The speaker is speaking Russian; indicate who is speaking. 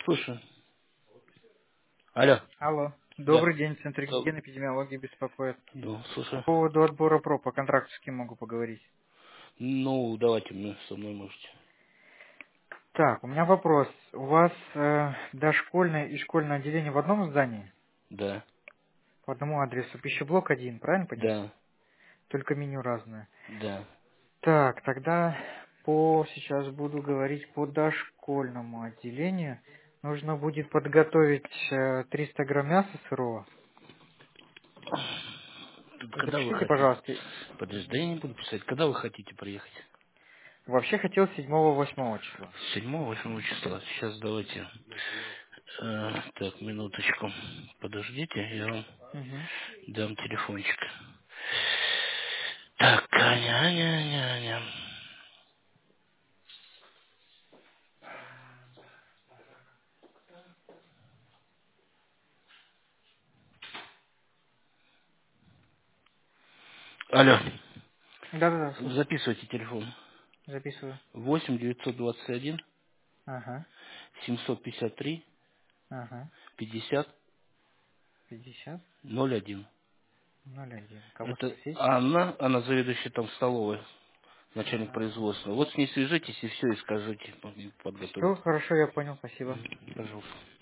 Speaker 1: Слушай. Алло.
Speaker 2: Алло.
Speaker 1: Да.
Speaker 2: Добрый день, Центр гигиены эпидемиологии беспокоит.
Speaker 1: Ну,
Speaker 2: По
Speaker 1: слушай.
Speaker 2: поводу отбора проб, по контракту с кем могу поговорить?
Speaker 1: Ну, давайте мне со мной можете.
Speaker 2: Так, у меня вопрос. У вас дошкольное и школьное отделение в одном здании?
Speaker 1: Да.
Speaker 2: По одному адресу. Пищеблок один, правильно понимаю?
Speaker 1: Да.
Speaker 2: Только меню разное.
Speaker 1: Да.
Speaker 2: Так, тогда сейчас буду говорить по дошкольному отделению. Нужно будет подготовить 300 грамм мяса сырого.
Speaker 1: Когда вы
Speaker 2: Запишите,
Speaker 1: хотите?
Speaker 2: пожалуйста.
Speaker 1: Подожди, да я не буду писать. Когда вы хотите приехать?
Speaker 2: Вообще хотел 7-8 числа.
Speaker 1: 7-8 числа. Сейчас давайте. Так, минуточку. Подождите, я вам
Speaker 2: Угу.
Speaker 1: дам телефончик. Так, ня-ня-ня-ня. Алло.
Speaker 2: Да-да-да, слушаю.
Speaker 1: Записывайте телефон.
Speaker 2: Записываю.
Speaker 1: 8-921
Speaker 2: Ага,
Speaker 1: 753
Speaker 2: ага.
Speaker 1: 50
Speaker 2: 50
Speaker 1: 01.
Speaker 2: 01. Кого
Speaker 1: Это
Speaker 2: спросить?
Speaker 1: Анна, она заведующая там столовой, начальник
Speaker 2: Ага.
Speaker 1: производства. Вот с ней свяжитесь и все, и скажите,
Speaker 2: Все
Speaker 1: подготовить.
Speaker 2: хорошо, я понял, спасибо.
Speaker 1: Пожалуйста.